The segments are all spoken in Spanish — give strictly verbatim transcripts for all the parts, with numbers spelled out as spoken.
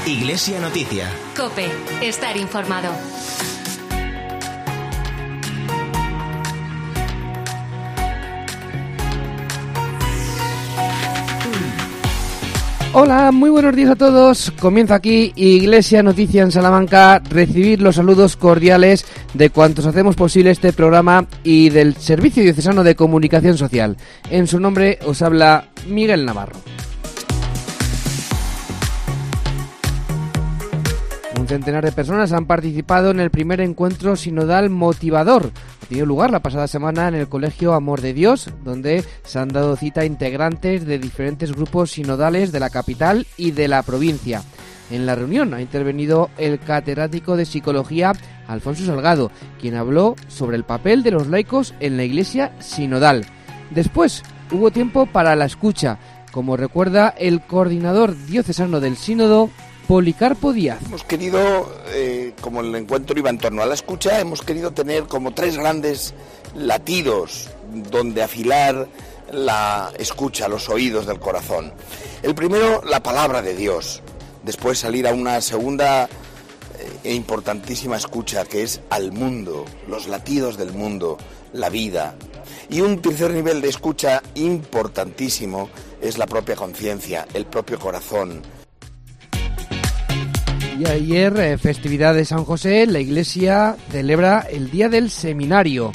Iglesia Noticia. COPE. Estar informado. Hola, muy buenos días a todos. Comienza aquí Iglesia Noticia en Salamanca. Recibir los saludos cordiales de cuantos hacemos posible este programa y del Servicio Diocesano de Comunicación Social. En su nombre os habla Miguel Navarro. Un centenar de personas han participado en el primer encuentro sinodal motivador. Ha tenido lugar la pasada semana en el Colegio Amor de Dios, donde se han dado cita a integrantes de diferentes grupos sinodales de la capital y de la provincia. En la reunión ha intervenido el catedrático de Psicología Alfonso Salgado, quien habló sobre el papel de los laicos en la Iglesia sinodal. Después hubo tiempo para la escucha, como recuerda el coordinador diocesano del sínodo, Policarpo Díaz. Hemos querido, eh, como el encuentro iba en torno a la escucha, hemos querido tener como tres grandes latidos donde afilar la escucha, los oídos del corazón. El primero, la palabra de Dios. Después salir a una segunda e importantísima escucha, que es al mundo, los latidos del mundo, la vida. Y un tercer nivel de escucha importantísimo es la propia conciencia, el propio corazón. Y ayer, eh, festividad de San José, la Iglesia celebra el Día del Seminario.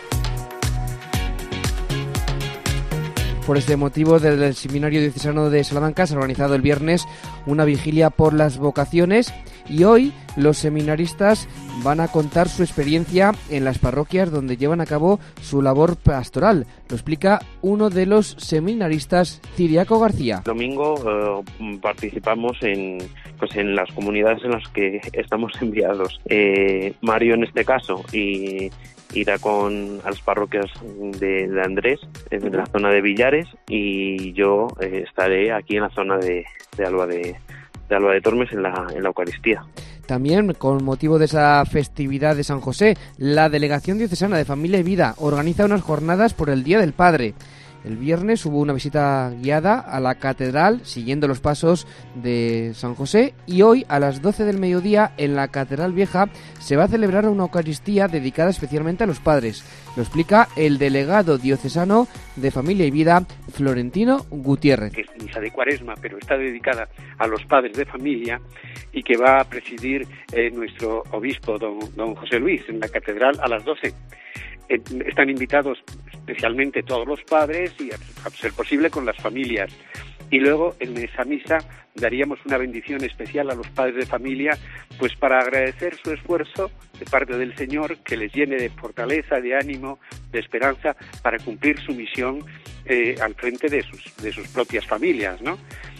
Por este motivo, desde el Seminario Diocesano de Salamanca se ha organizado el viernes una vigilia por las vocaciones y hoy los seminaristas van a contar su experiencia en las parroquias donde llevan a cabo su labor pastoral. Lo explica uno de los seminaristas, Ciriaco García. El domingo eh, participamos en, pues en las comunidades en las que estamos enviados. Eh, Mario en este caso y irá con a las parroquias de, de Andrés, en la zona de Villares, y yo eh, estaré aquí en la zona de, de Alba de, de Alba de Tormes en la, en la Eucaristía. También, con motivo de esa festividad de San José, la Delegación Diocesana de Familia y Vida organiza unas jornadas por el Día del Padre. El viernes hubo una visita guiada a la catedral siguiendo los pasos de San José y hoy a las doce del mediodía en la Catedral Vieja se va a celebrar una Eucaristía dedicada especialmente a los padres. Lo explica el delegado diocesano de Familia y Vida, Florentino Gutiérrez. Que es misa de Cuaresma, pero está dedicada a los padres de familia y que va a presidir eh, nuestro obispo, don, don José Luis, en la catedral a las doce. Eh, están invitados especialmente todos los padres y, a ser posible, con las familias. Y luego, en esa misa, daríamos una bendición especial a los padres de familia, pues para agradecer su esfuerzo de parte del Señor, que les llene de fortaleza, de ánimo, de esperanza, para cumplir su misión eh, al frente de sus, de sus propias familias, ¿no?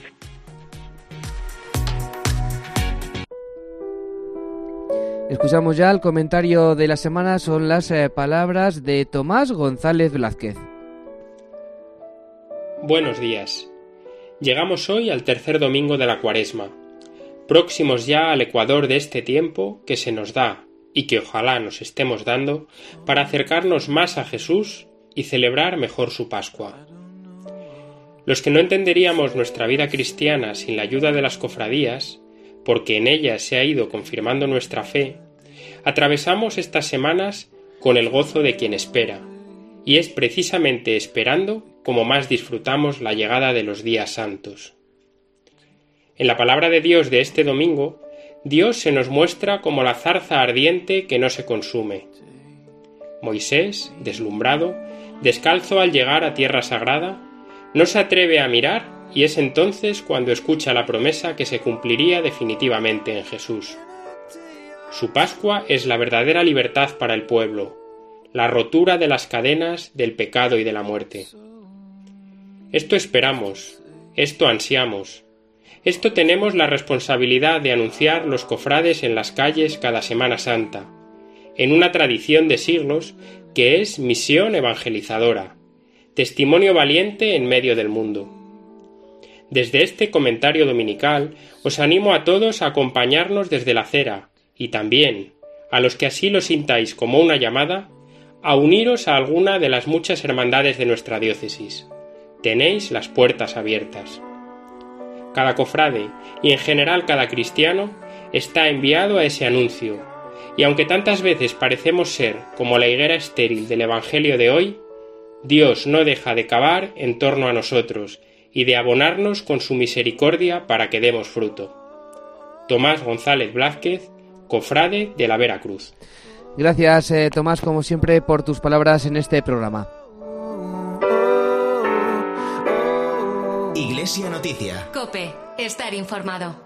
Escuchamos ya el comentario de la semana, son las eh, palabras de Tomás González Blázquez. Buenos días. Llegamos hoy al tercer domingo de la Cuaresma, próximos ya al ecuador de este tiempo que se nos da y que ojalá nos estemos dando para acercarnos más a Jesús y celebrar mejor su Pascua. Los que no entenderíamos nuestra vida cristiana sin la ayuda de las cofradías, porque en ellas se ha ido confirmando nuestra fe, atravesamos estas semanas con el gozo de quien espera, y es precisamente esperando como más disfrutamos la llegada de los días santos. En la palabra de Dios de este domingo, Dios se nos muestra como la zarza ardiente que no se consume. Moisés, deslumbrado, descalzo al llegar a tierra sagrada, no se atreve a mirar y es entonces cuando escucha la promesa que se cumpliría definitivamente en Jesús. Su Pascua es la verdadera libertad para el pueblo, la rotura de las cadenas del pecado y de la muerte. Esto esperamos, esto ansiamos, esto tenemos la responsabilidad de anunciar los cofrades en las calles cada Semana Santa, en una tradición de siglos que es misión evangelizadora, testimonio valiente en medio del mundo. Desde este comentario dominical os animo a todos a acompañarnos desde la acera y también, a los que así lo sintáis como una llamada, a uniros a alguna de las muchas hermandades de nuestra diócesis. Tenéis las puertas abiertas. cada cofrade y en general cada cristiano está enviado a ese anuncio. Y aunque tantas veces parecemos ser como la higuera estéril del Evangelio de hoy, Dios no deja de cavar en torno a nosotros y de abonarnos con su misericordia para que demos fruto. Tomás González Blázquez, cofrade de la Veracruz. Gracias, eh, Tomás, como siempre, por tus palabras en este programa. Iglesia Noticia. COPE. Estar informado.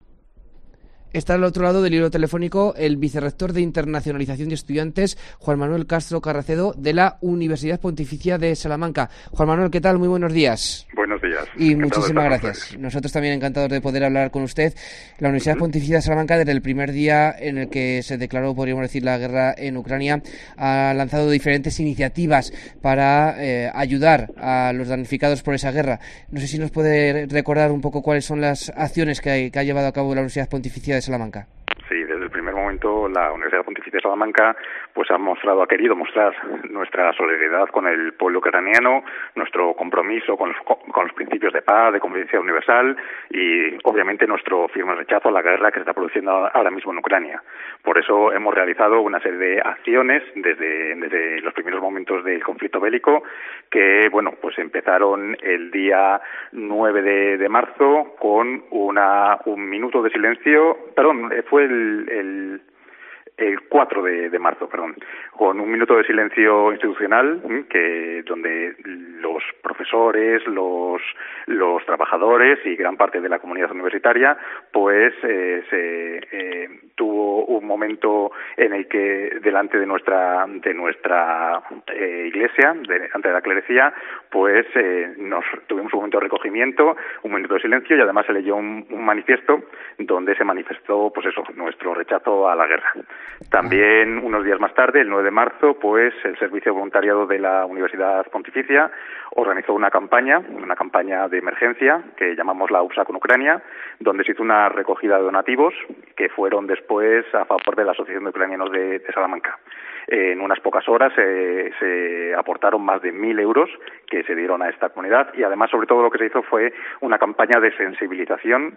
Está al otro lado del hilo telefónico el vicerrector de Internacionalización de Estudiantes, Juan Manuel Castro Carracedo, de la Universidad Pontificia de Salamanca. Juan Manuel, ¿qué tal? Muy buenos días. Buenos días. Y muchísimas gracias. Nosotros también encantados de poder hablar con usted. La Universidad uh-huh. Pontificia de Salamanca, desde el primer día en el que se declaró, podríamos decir, la guerra en Ucrania, ha lanzado diferentes iniciativas para eh, ayudar a los damnificados por esa guerra. No sé si nos puede recordar un poco cuáles son las acciones que, hay, que ha llevado a cabo la Universidad Pontificia de Salamanca. Sí, desde el primer momento la Universidad Pontificia de Salamanca pues ha mostrado, ha querido mostrar nuestra solidaridad con el pueblo ucraniano, nuestro compromiso con los, con los principios de paz, de convivencia universal y obviamente nuestro firme rechazo a la guerra que se está produciendo ahora mismo en Ucrania. Por eso hemos realizado una serie de acciones desde, desde los primeros momentos del conflicto bélico que, bueno, pues empezaron el día nueve de marzo con una un minuto de silencio, perdón, fue el El, el cuatro de marzo, perdón, con un minuto de silencio institucional que donde los profesores, los los trabajadores y gran parte de la comunidad universitaria, pues eh, se eh, tuvo un momento en el que delante de nuestra de nuestra eh, iglesia, de, ante la clerecía, pues eh, nos tuvimos un momento de recogimiento, un minuto de silencio y además se leyó un, un manifiesto donde se manifestó, pues eso, nuestro rechazo a la guerra. También unos días más tarde, el nueve de marzo, pues el Servicio de Voluntariado de la Universidad Pontificia organizó una campaña, una campaña de emergencia que llamamos la U P S A con Ucrania, donde se hizo una recogida de donativos que fueron después a favor de la Asociación de Ucranianos de, de Salamanca. En unas pocas horas eh, se aportaron más de mil euros que se dieron a esta comunidad y además sobre todo lo que se hizo fue una campaña de sensibilización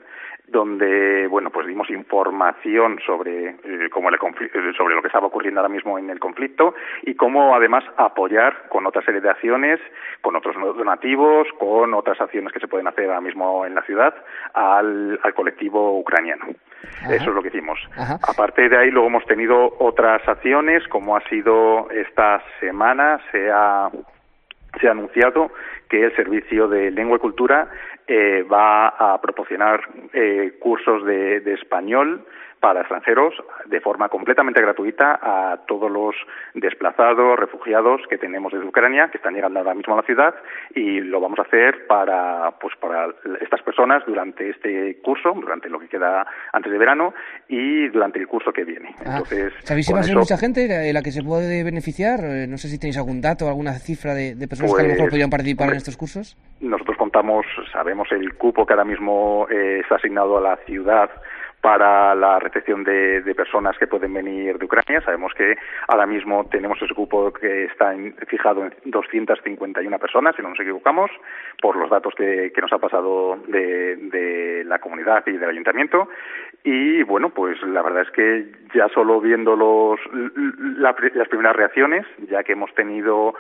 donde bueno pues dimos información sobre eh, cómo el conflicto, sobre lo que estaba ocurriendo ahora mismo en el conflicto y cómo además apoyar con otra serie de acciones, con otros donativos, con otras acciones que se pueden hacer ahora mismo en la ciudad al, al colectivo ucraniano. Ajá. Eso es lo que hicimos. Ajá. Aparte de ahí luego hemos tenido otras acciones, como ha sido esta semana, se ha se ha anunciado que el Servicio de Lengua y Cultura eh, va a proporcionar eh, cursos de, de español para extranjeros de forma completamente gratuita a todos los desplazados, refugiados que tenemos desde Ucrania, que están llegando ahora mismo a la ciudad, y lo vamos a hacer para pues para estas personas durante este curso, durante lo que queda antes de verano y durante el curso que viene. Ah, Entonces, ¿sabéis si va a ser mucha gente la que se puede beneficiar? No sé si tenéis algún dato, alguna cifra de, de personas pues, que a lo mejor podrían participar hombre, en estos cursos. Nosotros contamos, sabemos el cupo que ahora mismo eh, está asignado a la ciudad para la recepción de, de personas que pueden venir de Ucrania. Sabemos que ahora mismo tenemos ese cupo que está en, fijado en doscientas cincuenta y una personas, si no nos equivocamos, por los datos que, que nos ha pasado de, de la comunidad y del ayuntamiento. Y bueno, pues la verdad es que ya solo viendo los la, las primeras reacciones, ya que hemos tenido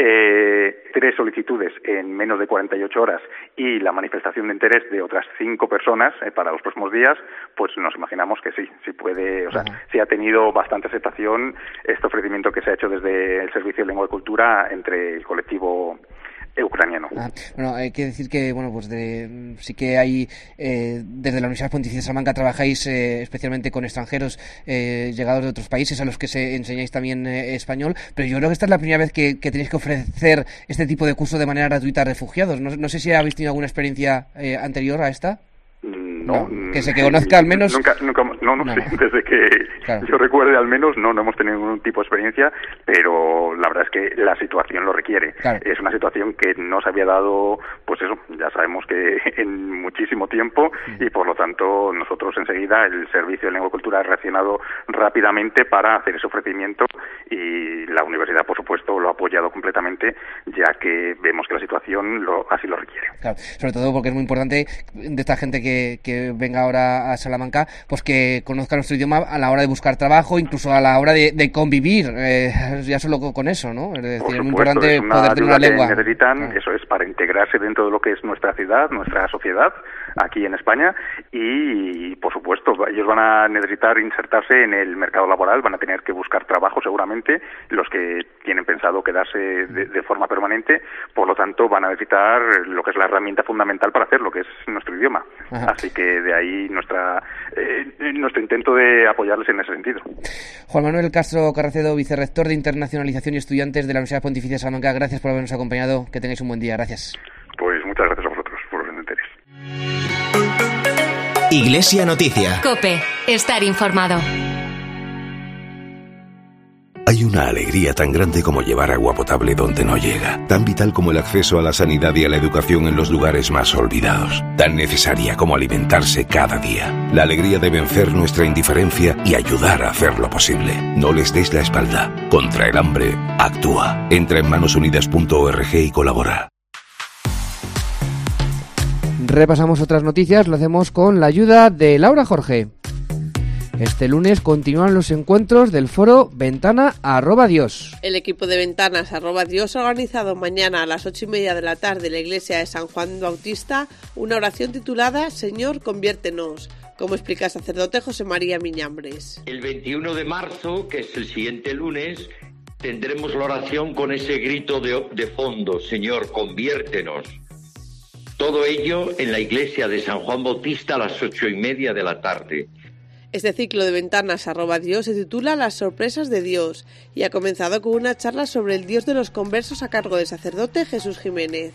eh, tres solicitudes en menos de cuarenta y ocho horas y la manifestación de interés de otras cinco personas eh, para los próximos días, pues nos imaginamos que sí, sí puede, o sea, uh-huh. sí ha tenido bastante aceptación este ofrecimiento que se ha hecho desde el Servicio de Lengua y Cultura entre el colectivo ucraniano. Ah, bueno, hay que decir que, bueno, pues de, sí que hay, eh, desde la Universidad Pontificia de Salamanca trabajáis eh, especialmente con extranjeros eh, llegados de otros países a los que se enseñáis también eh, español, pero yo creo que esta es la primera vez que, que tenéis que ofrecer este tipo de curso de manera gratuita a refugiados. No, no sé si habéis tenido alguna experiencia eh, anterior a esta. No, no, que se que conozca al menos. Nunca, nunca, no, no, no. Sí, desde que claro. yo recuerde al menos, no, no hemos tenido ningún tipo de experiencia, pero la verdad es que la situación lo requiere. Claro. Es una situación que no se había dado, pues eso, ya sabemos que en muchísimo tiempo y por lo tanto nosotros enseguida, el Servicio de Lengua y Cultura ha reaccionado rápidamente para hacer ese ofrecimiento y la universidad, por supuesto, lo ha apoyado completamente, ya que vemos que la situación lo, así lo requiere. Claro, sobre todo porque es muy importante de esta gente que, que venga ahora a Salamanca, pues que conozca nuestro idioma a la hora de buscar trabajo, incluso a la hora de, de convivir, eh, ya solo con eso, ¿no? Es decir, por es muy supuesto, importante es una poder tener una lengua. Que necesitan, ah. eso es, para integrarse dentro de lo que es nuestra ciudad, nuestra sociedad, aquí en España, y, por supuesto, ellos van a necesitar insertarse en el mercado laboral, van a tener que buscar trabajo seguramente, los que tienen pensado quedarse de, de forma permanente, por lo tanto van a necesitar lo que es la herramienta fundamental para hacerlo, que es nuestro idioma. Ajá. Así que de ahí nuestra eh, nuestro intento de apoyarles en ese sentido. Juan Manuel Castro Carracedo, vicerrector de Internacionalización y Estudiantes de la Universidad Pontificia de Salamanca, gracias por habernos acompañado, que tengáis un buen día, gracias. Pues muchas gracias a vosotros por el interés. Iglesia Noticia. COPE. Estar informado. Hay una alegría tan grande como llevar agua potable donde no llega, tan vital como el acceso a la sanidad y a la educación en los lugares más olvidados, tan necesaria como alimentarse cada día. La alegría de vencer nuestra indiferencia y ayudar a hacerlo posible. No les des la espalda. Contra el hambre, actúa. Entra en manos unidas punto org y colabora. Repasamos otras noticias, lo hacemos con la ayuda de Laura Jorge. Este lunes continúan los encuentros del foro Ventana arroba Dios. El equipo de Ventanas arroba Dios ha organizado mañana a las ocho y media de la tarde en la iglesia de San Juan Bautista una oración titulada Señor, conviértenos, como explica el sacerdote José María Miñambres. El veintiuno de marzo, que es el siguiente lunes, tendremos la oración con ese grito de, de fondo, Señor, conviértenos. Todo ello en la iglesia de San Juan Bautista a las ocho y media de la tarde. Este ciclo de Ventanas arroba Dios se titula Las sorpresas de Dios y ha comenzado con una charla sobre el Dios de los conversos a cargo del sacerdote Jesús Jiménez.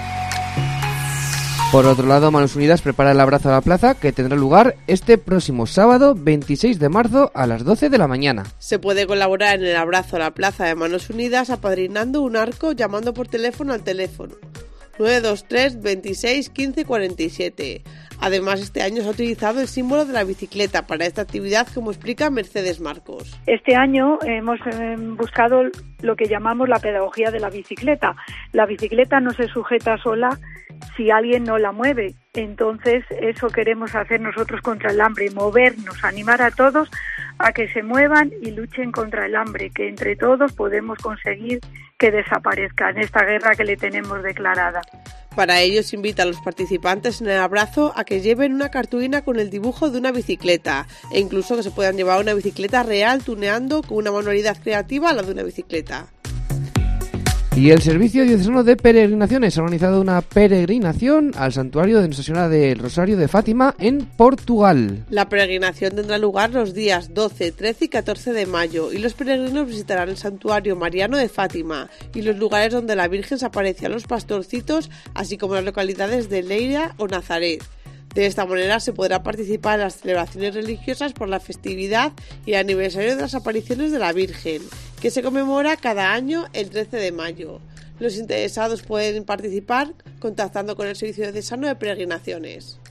Por otro lado, Manos Unidas prepara el abrazo a la plaza que tendrá lugar este próximo sábado veintiséis de marzo a las doce de la mañana. Se puede colaborar en el abrazo a la plaza de Manos Unidas apadrinando un arco llamando por teléfono al teléfono nueve dos tres, veintiséis, quince, cuarenta y siete. Además, este año se ha utilizado el símbolo de la bicicleta para esta actividad, como explica Mercedes Marcos. Este año hemos eh, buscado lo que llamamos la pedagogía de la bicicleta. La bicicleta no se sujeta sola si alguien no la mueve. Entonces, eso queremos hacer nosotros contra el hambre, movernos, animar a todos a que se muevan y luchen contra el hambre, que entre todos podemos conseguir que desaparezca en esta guerra que le tenemos declarada. Para ello se invita a los participantes en el abrazo a que lleven una cartulina con el dibujo de una bicicleta e incluso que se puedan llevar una bicicleta real tuneando con una manualidad creativa a la de una bicicleta. Y el Servicio Diocesano de Peregrinaciones ha organizado una peregrinación al santuario de Nuestra Señora del Rosario de Fátima en Portugal. La peregrinación tendrá lugar los días doce, trece y catorce de mayo y los peregrinos visitarán el santuario mariano de Fátima y los lugares donde la Virgen se aparece a los pastorcitos, así como las localidades de Leira o Nazaret. De esta manera se podrá participar en las celebraciones religiosas por la festividad y el aniversario de las apariciones de la Virgen, que se conmemora cada año el trece de mayo. Los interesados pueden participar contactando con el Servicio Diocesano de Peregrinaciones.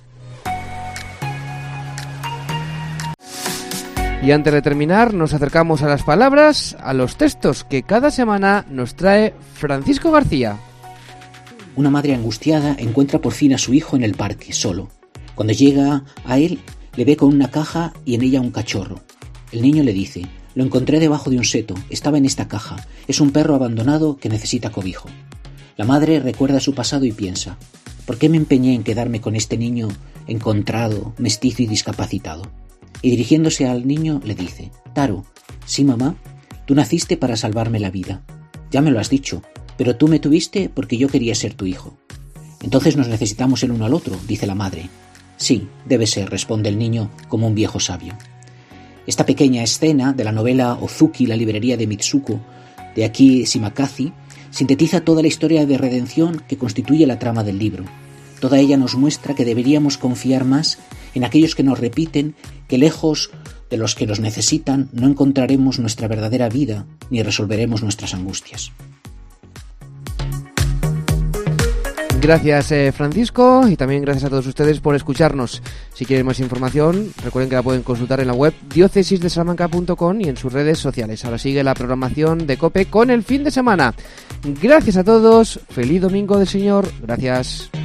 Y antes de terminar, nos acercamos a las palabras, a los textos que cada semana nos trae Francisco García. Una madre angustiada encuentra por fin a su hijo en el parque, solo. Cuando llega a él, le ve con una caja y en ella un cachorro. El niño le dice: lo encontré debajo de un seto, estaba en esta caja, es un perro abandonado que necesita cobijo. La madre recuerda su pasado y piensa: ¿por qué me empeñé en quedarme con este niño encontrado, mestizo y discapacitado? Y dirigiéndose al niño le dice: Taro, sí mamá, tú naciste para salvarme la vida. Ya me lo has dicho, pero tú me tuviste porque yo quería ser tu hijo. Entonces nos necesitamos el uno al otro, dice la madre. Sí, debe ser, responde el niño como un viejo sabio. Esta pequeña escena de la novela Ozuki, la librería de Mitsuko, de Aki Shimakaze, sintetiza toda la historia de redención que constituye la trama del libro. Toda ella nos muestra que deberíamos confiar más en aquellos que nos repiten que lejos de los que los necesitan no encontraremos nuestra verdadera vida ni resolveremos nuestras angustias. Gracias eh, Francisco, y también gracias a todos ustedes por escucharnos. Si quieren más información, recuerden que la pueden consultar en la web diócesis de salamanca punto com y en sus redes sociales. Ahora sigue la programación de COPE con el fin de semana. Gracias a todos, feliz domingo del Señor, gracias.